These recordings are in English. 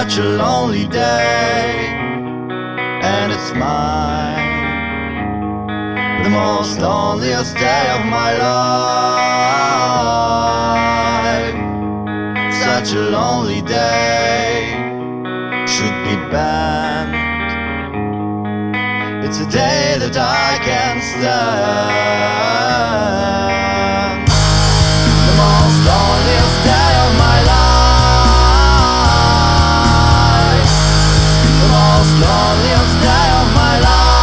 such a lonely day, and it's mine, the most loneliest day of my life. Such a lonely day should be banned. It's a day that I can't stand. The most loneliest day of my life. The most loneliest day of my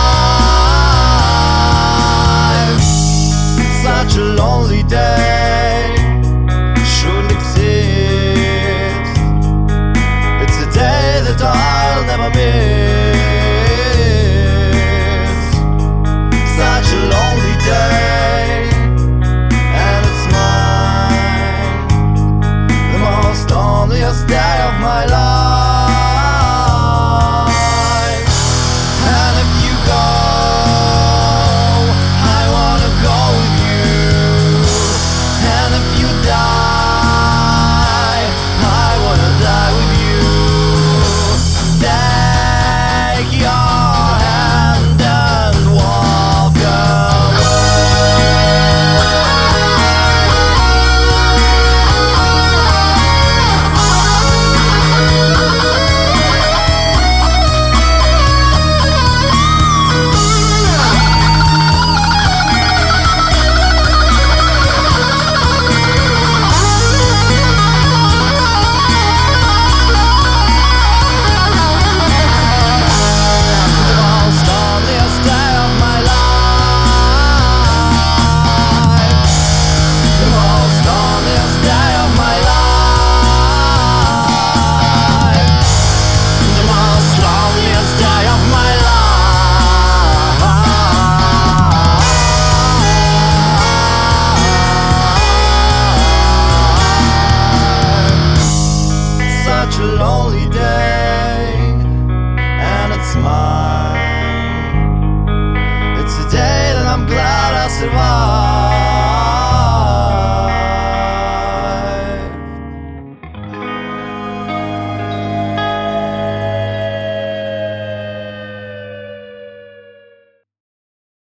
life. Such a lonely day shouldn't exist. It's a day that I'll never miss.